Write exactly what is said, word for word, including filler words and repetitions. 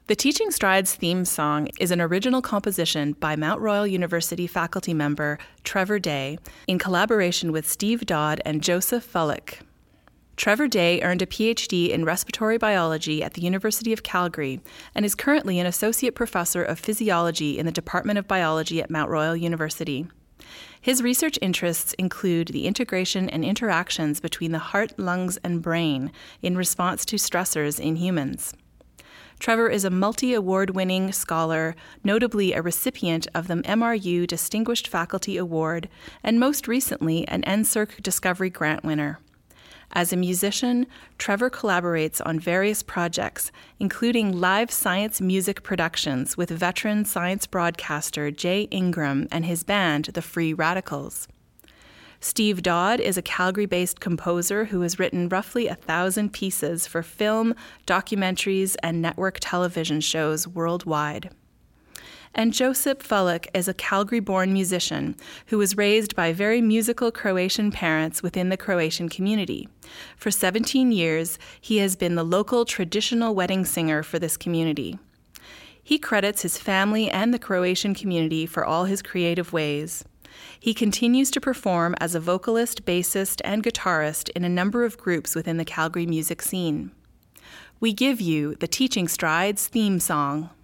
The Teaching Strides theme song is an original composition by Mount Royal University faculty member Trevor Day in collaboration with Steve Dodd and Joseph Fullock. Trevor Day earned a P H D in respiratory biology at the University of Calgary and is currently an associate professor of physiology in the Department of Biology at Mount Royal University. His research interests include the integration and interactions between the heart, lungs, and brain in response to stressors in humans. Trevor is a multi-award-winning scholar, notably a recipient of the M R U Distinguished Faculty Award, and most recently an N S E R C Discovery Grant winner. As a musician, Trevor collaborates on various projects, including live science music productions with veteran science broadcaster Jay Ingram and his band, the Free Radicals. Steve Dodd is a Calgary-based composer who has written roughly a thousand pieces for film, documentaries, and network television shows worldwide. And Joseph Fullock is a Calgary-born musician who was raised by very musical Croatian parents within the Croatian community. For seventeen years, he has been the local traditional wedding singer for this community. He credits his family and the Croatian community for all his creative ways. He continues to perform as a vocalist, bassist, and guitarist in a number of groups within the Calgary music scene. We give you the Teaching Strides theme song.